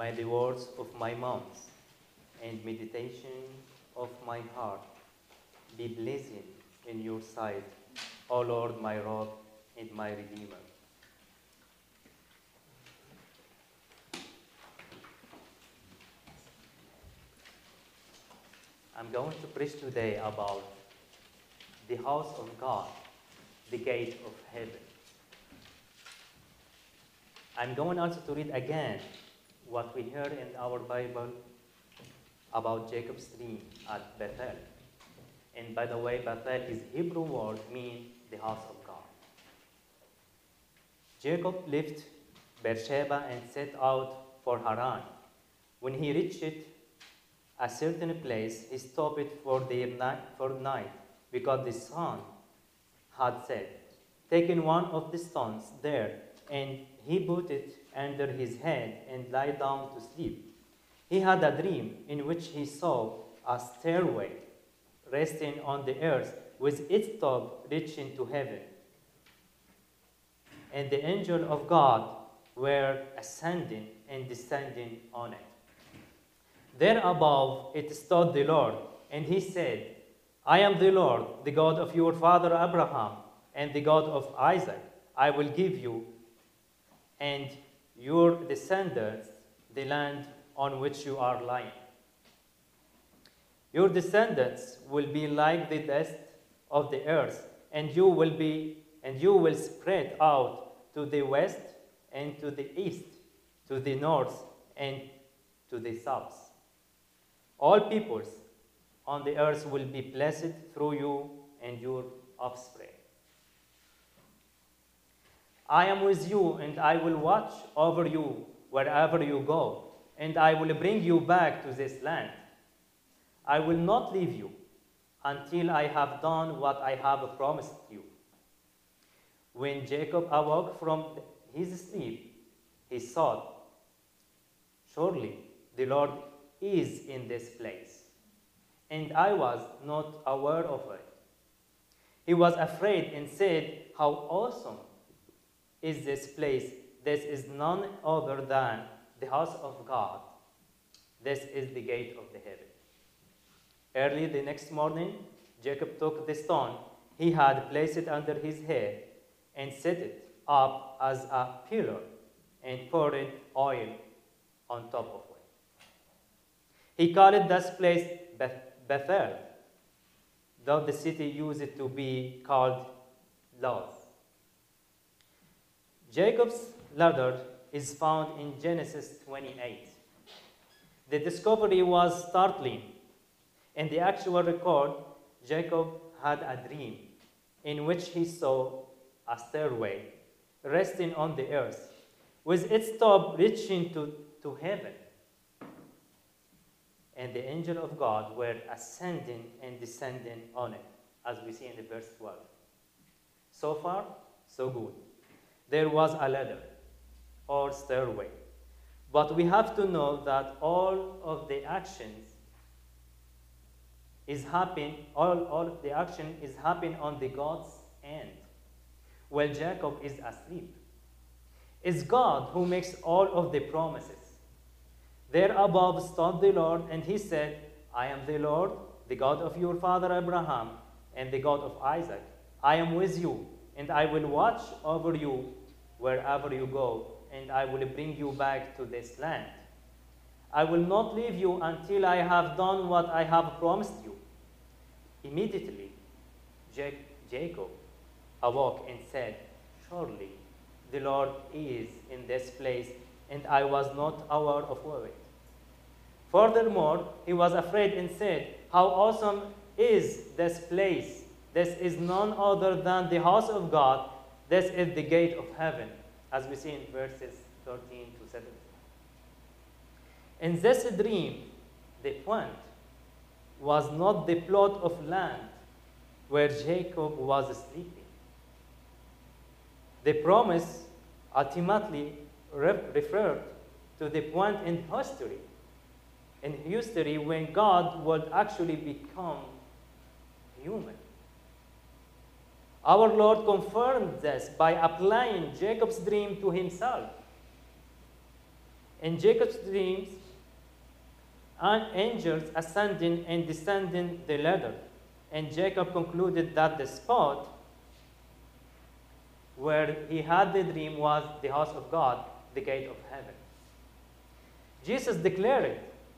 may the words of my mouth and meditation of my heart be pleasing in your sight, O Lord, my rock and my redeemer. I'm going to preach today about the house of God, the gate of heaven. I'm going also to read again what we heard in our Bible about Jacob's dream at Bethel. And by the way, Bethel is Hebrew word means the house of God. Jacob left Beersheba and set out for Haran. When he reached a certain place, he stopped for night because the sun had set. Taking one of the stones there, and he put it under his head and lay down to sleep. He had a dream in which he saw a stairway resting on the earth with its top reaching to heaven. And the angel of God were ascending and descending on it. There above it stood the Lord, and he said, I am the Lord, the God of your father Abraham, and the God of Isaac. I will give you and your descendants the land on which you are lying. Your descendants will be like the dust of the earth, and you will spread out to the west and to the east, to the north and to the south. All peoples on the earth will be blessed through you and your offspring. I am with you, and I will watch over you wherever you go, and I will bring you back to this land. I will not leave you until I have done what I have promised you. When Jacob awoke from his sleep, he thought, surely the Lord is in this place, and I was not aware of it. He was afraid and said, how awesome is this place? This is none other than the house of God. This is the gate of the heaven. Early the next morning, Jacob took the stone he had placed it under his head and set it up as a pillar and poured oil on top of it. He called this place Bethel, though the city used it to be called Luz. Jacob's ladder is found in Genesis 28. The discovery was startling. In the actual record, Jacob had a dream in which he saw a stairway resting on the earth, with its top reaching to heaven. And the angel of God were ascending and descending on it, as we see in the verse 12. So far, so good. There was a ladder or stairway. But we have to know that all of the actions is happening, all of the action is happening on the God's end, while Jacob is asleep. It's God who makes all of the promises. There above stood the Lord, and he said, I am the Lord, the God of your father Abraham, and the God of Isaac. I am with you, and I will watch over you wherever you go, and I will bring you back to this land. I will not leave you until I have done what I have promised you. Immediately, Jacob awoke and said, surely the Lord is in this place, and I was not aware of it. Furthermore, he was afraid and said, how awesome is this place? This is none other than the house of God. This is the gate of heaven, as we see in verses 13 to 17. In this dream, the point was not the plot of land where Jacob was sleeping. The promise ultimately referred to the point in history when God would actually become human. Our Lord confirmed this by applying Jacob's dream to himself. In Jacob's dreams, angels ascending and descending the ladder. And Jacob concluded that the spot where he had the dream was the house of God, the gate of heaven. Jesus declared,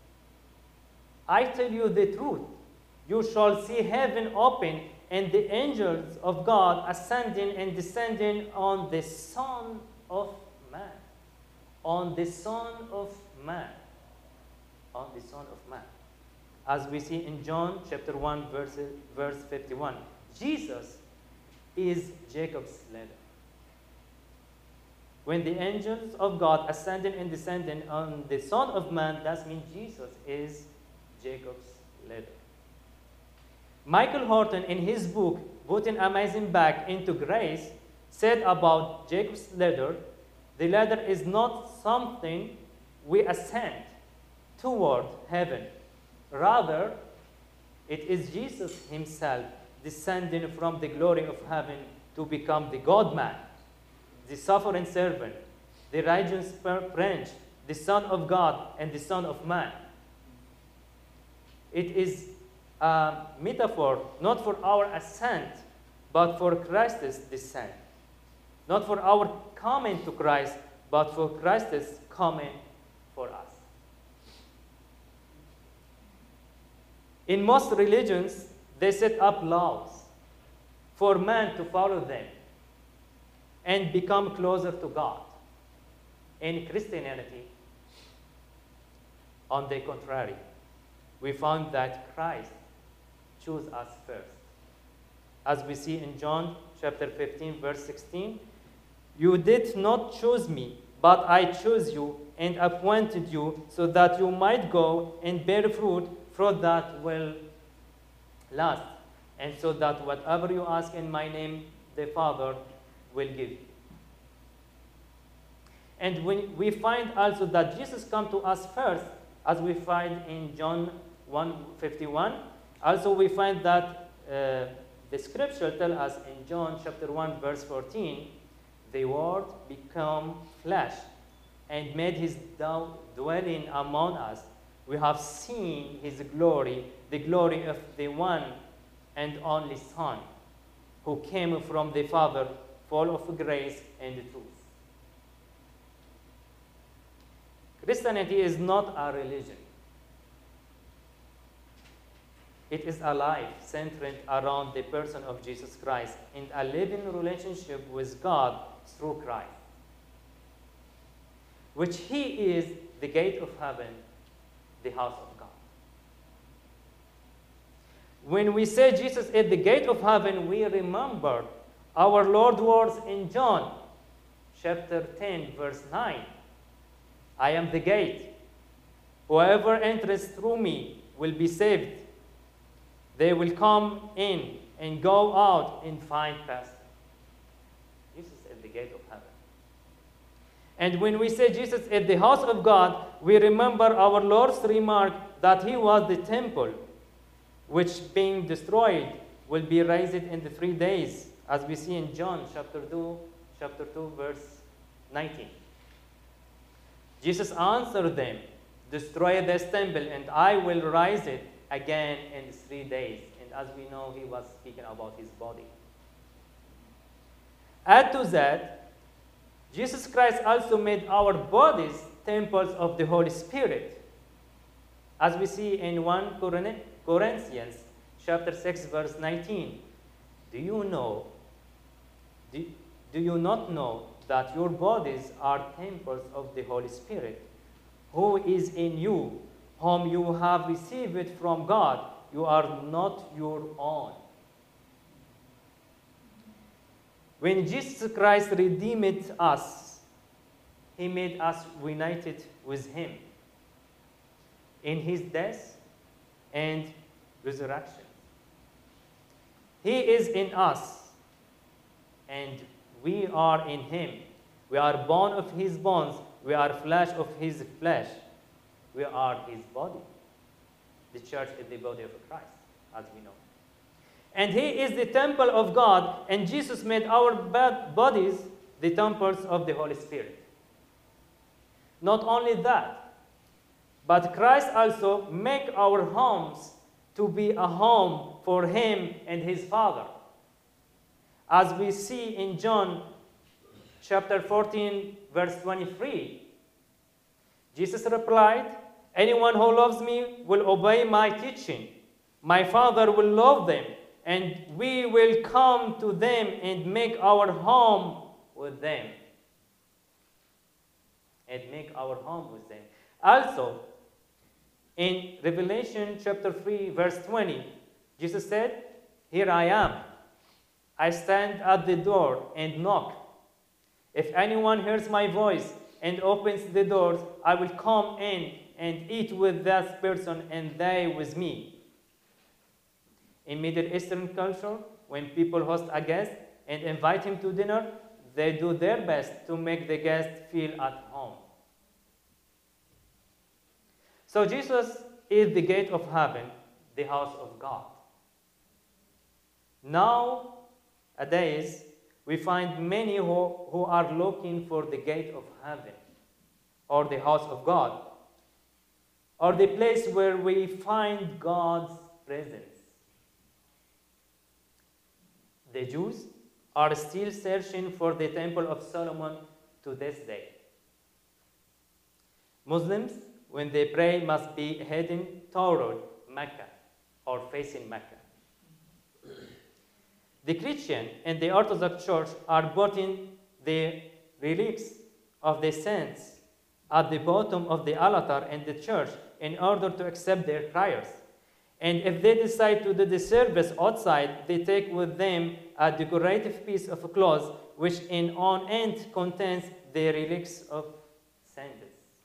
I tell you the truth, you shall see heaven open and the angels of God ascending and descending on the Son of Man. On the Son of Man. On the Son of Man. As we see in John chapter 1, verse 51. Jesus is Jacob's ladder. When the angels of God ascending and descending on the Son of Man, that means Jesus is Jacob's ladder. Michael Horton, in his book, Putting Amazing Back into Grace, said about Jacob's ladder, the ladder is not something we ascend toward heaven. Rather, it is Jesus himself descending from the glory of heaven to become the God-man, the suffering servant, the righteous branch, the Son of God, and the Son of Man. It is a metaphor not for our ascent, but for Christ's descent. Not for our coming to Christ, but for Christ's coming for us. In most religions, they set up laws for man to follow them and become closer to God. In Christianity, on the contrary, we found that Christ chose us first. As we see in John chapter 15, verse 16, you did not choose me, but I chose you and appointed you so that you might go and bear fruit that will last, and so that whatever you ask in my name, the Father will give you. And when we find also that Jesus come to us first, as we find in John 1:51. Also we find that the scripture tells us in John chapter 1, verse 14, the Word became flesh and made his dwelling among us. We have seen his glory, the glory of the one and only Son, who came from the Father, full of grace and truth. Christianity is not a religion. It is a life centered around the person of Jesus Christ and a living relationship with God through Christ, which he is the gate of heaven, the house of God. When we say Jesus is the gate of heaven, we remember our Lord's words in John chapter 10, verse 9. I am the gate. Whoever enters through me will be saved. They will come in and go out and find pasture. Jesus is the gate of heaven. And when we say Jesus is the house of God, we remember our Lord's remark that he was the temple, which being destroyed will be raised in the 3 days, as we see in John chapter 2, verse 19. Jesus answered them, destroy this temple, and I will rise it again in 3 days. And as we know, he was speaking about his body. Add to that, Jesus Christ also made our bodies temples of the Holy Spirit. As we see in 1 Corinthians chapter 6, verse 19. Do you not know that your bodies are temples of the Holy Spirit, who is in you, whom you have received from God? You are not your own. When Jesus Christ redeemed us, he made us united with him in his death and resurrection. He is in us, and we are in him. We are bone of his bones. We are flesh of his flesh. We are his body. The church is the body of Christ, as we know. And he is the temple of God, and Jesus made our bodies the temples of the Holy Spirit. Not only that, but Christ also make our homes to be a home for him and his Father. As we see in John chapter 14, verse 23, Jesus replied, "Anyone who loves me will obey my teaching. My Father will love them, and we will come to them and make our home with them." And make our home with them. Also, in Revelation chapter 3, verse 20, Jesus said, "Here I am. I stand at the door and knock. If anyone hears my voice and opens the doors, I will come in and eat with that person and they with me." In Middle Eastern culture, when people host a guest and invite him to dinner, they do their best to make the guest feel at home. So Jesus is the gate of heaven, the house of God. Nowadays, we find many who are looking for the gate of heaven, or the house of God, or the place where we find God's presence. The Jews are still searching for the Temple of Solomon to this day. Muslims, when they pray, must be heading toward Mecca or facing Mecca. The Christian and the Orthodox Church are putting the relics of the saints at the bottom of the altar in the church in order to accept their prayers. And if they decide to do the service outside, they take with them a decorative piece of cloth which on end contains the relics of saints.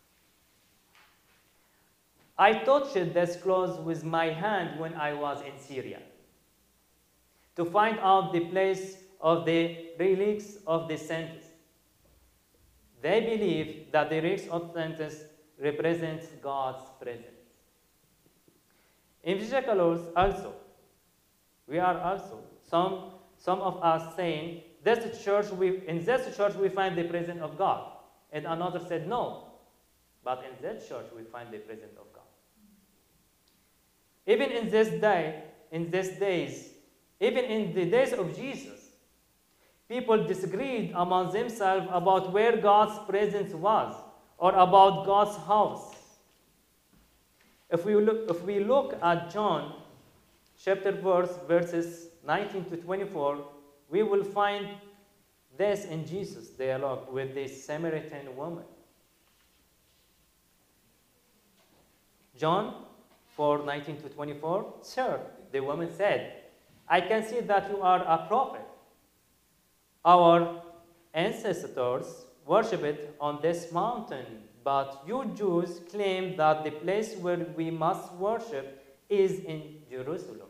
I touched this cloth with my hand when I was in Syria to find out the place of the relics of the saints. They believe that the relics of saints represents God's presence. Evangelicals also, we are also, some of us saying, in this church we find the presence of God. And another said, no, but in that church we find the presence of God. Even in these days, even in the days of Jesus, people disagreed among themselves about where God's presence was or about God's house. If we look at John chapter verses 19 to 24, we will find this in Jesus' dialogue with the Samaritan woman. John 4:19 to 24, "Sir," the woman said, "I can see that you are a prophet. Our ancestors worshipped on this mountain, but you Jews claim that the place where we must worship is in Jerusalem."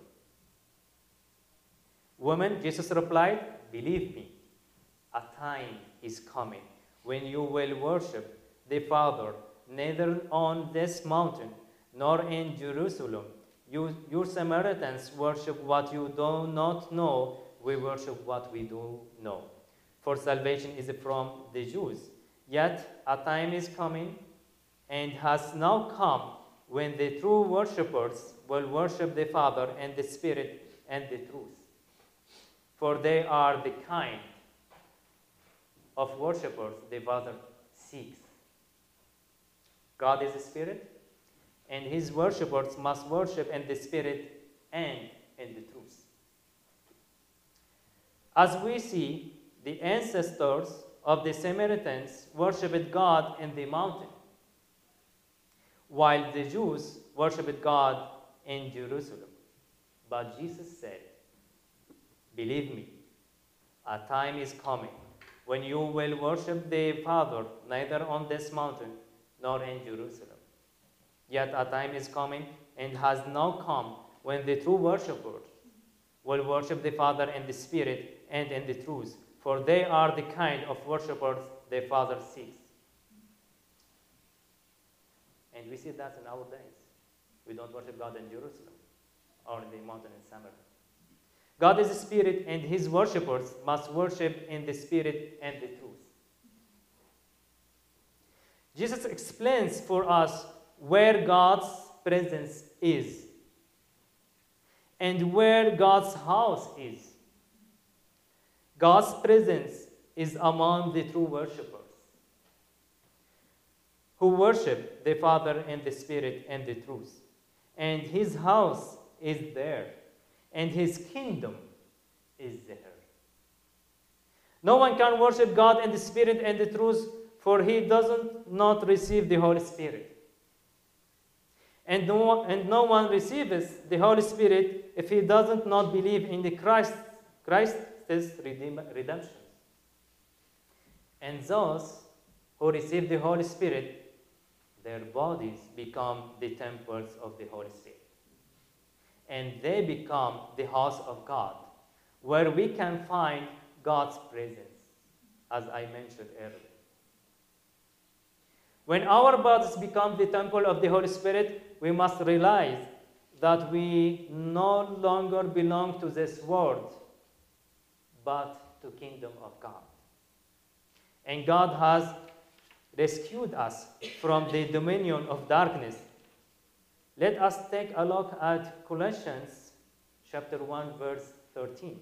"Woman," Jesus replied, "believe me, a time is coming when you will worship the Father neither on this mountain nor in Jerusalem. You Samaritans worship what you do not know. We worship what we do know. For salvation is from the Jews. Yet a time is coming and has now come when the true worshippers will worship the Father and the Spirit and the truth. For they are the kind of worshippers the Father seeks. God is a Spirit, and his worshippers must worship in the Spirit and in the truth." As we see, the ancestors of the Samaritans worshipped God in the mountain, while the Jews worshipped God in Jerusalem. But Jesus said, "Believe me, a time is coming when you will worship the Father neither on this mountain nor in Jerusalem. Yet a time is coming and has now come when the true worshippers will worship the Father in the Spirit and in the truth, for they are the kind of worshippers the Father seeks." And we see that in our days. We don't worship God in Jerusalem or in the mountain in Samaria. God is a Spirit, and his worshippers must worship in the Spirit and the truth. Jesus explains for us where God's presence is and where God's house is. God's presence is among the true worshippers who worship the Father and the Spirit and the truth. And his house is there, and his kingdom is there. No one can worship God in the Spirit and the truth, for he doesn't not receive the Holy Spirit. And no one receives the Holy Spirit if he doesn't not believe in the Christ's redemption. And those who receive the Holy Spirit, their bodies become the temples of the Holy Spirit. And they become the house of God, where we can find God's presence, as I mentioned earlier. When our bodies become the temple of the Holy Spirit, we must realize that we no longer belong to this world, but to the kingdom of God. And God has rescued us from the dominion of darkness. Let us take a look at Colossians chapter 1, verse 13.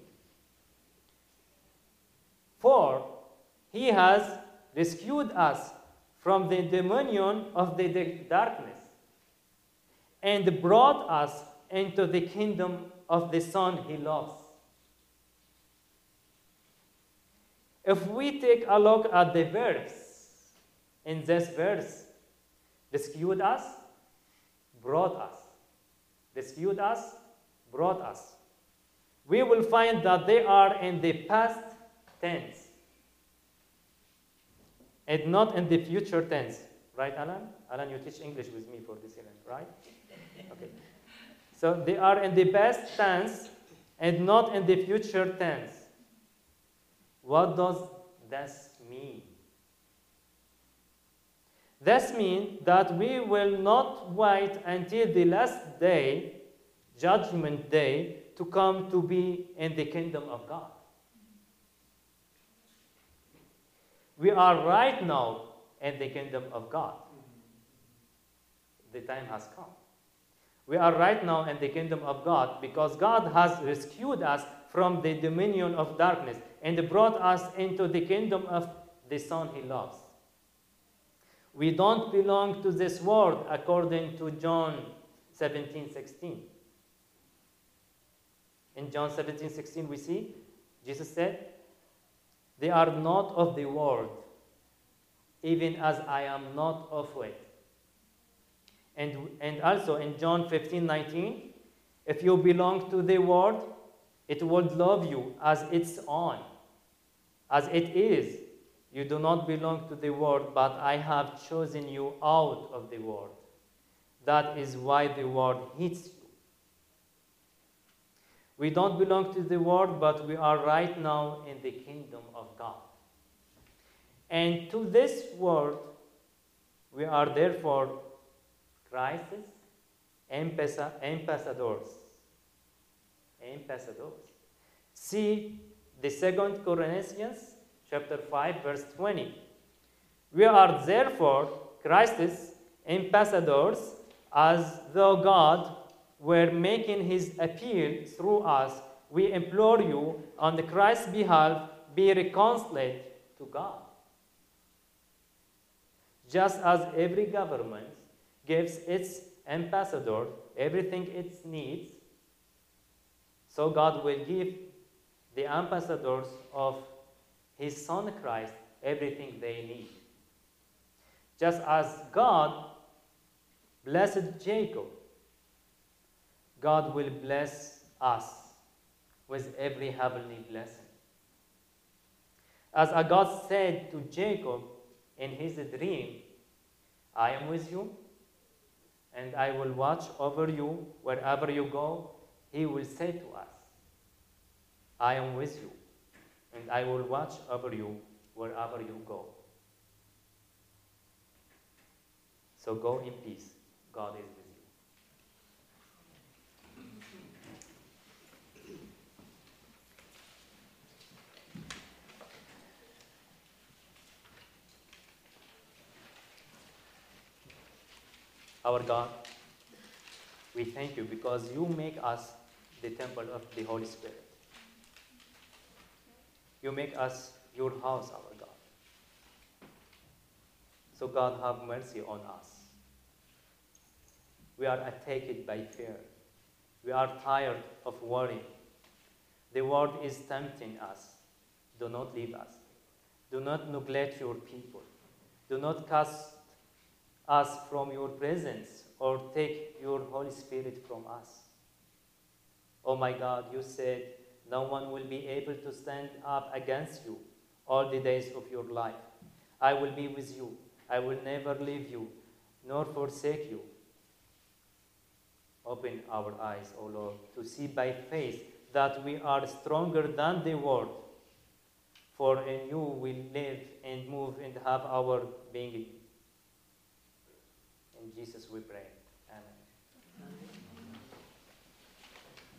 For he has rescued us from the dominion of the darkness and brought us into the kingdom of the Son he loves. If we take a look at the verbs in this verse, rescued us, brought us. Rescued us, brought us. We will find that they are in the past tense and not in the future tense. Right, Alan? Alan, you teach English with me for this event, right? Okay. So they are in the past tense and not in the future tense. What does this mean? This means that we will not wait until the last day, Judgment Day, to come to be in the kingdom of God. We are right now in the kingdom of God. The time has come. We are right now in the kingdom of God because God has rescued us from the dominion of darkness and brought us into the kingdom of the Son he loves. We don't belong to this world according to John 17:16. In John 17:16 we see Jesus said, "They are not of the world, even as I am not of it." And also in John 15:19, "If you belong to the world, it would love you as its own. As it is, you do not belong to the world, but I have chosen you out of the world. That is why the world hates you." We don't belong to the world, but we are right now in the kingdom of God. And to this world, we are therefore Christ's ambassadors. Ambassadors. See the 2 Corinthians chapter 5, verse 20. We are therefore Christ's ambassadors, as though God were making his appeal through us. We implore you, on Christ's behalf, be reconciled to God. Just as every government gives its ambassador everything it needs, so God will give the ambassadors of his Son Christ everything they need. Just as God blessed Jacob, God will bless us with every heavenly blessing. As God said to Jacob in his dream, "I am with you, and I will watch over you wherever you go," he will say to us, "I am with you, and I will watch over you wherever you go." So go in peace. God is with you. Our God, we thank you because you make us the temple of the Holy Spirit. You make us your house, our God. So God, have mercy on us. We are attacked by fear. We are tired of worry. The world is tempting us. Do not leave us. Do not neglect your people. Do not cast us from your presence or take your Holy Spirit from us. Oh my God, you said no one will be able to stand up against you all the days of your life. I will be with you. I will never leave you nor forsake you. Open our eyes, O Lord, to see by faith that we are stronger than the world. For in you we live and move and have our being. In Jesus we pray.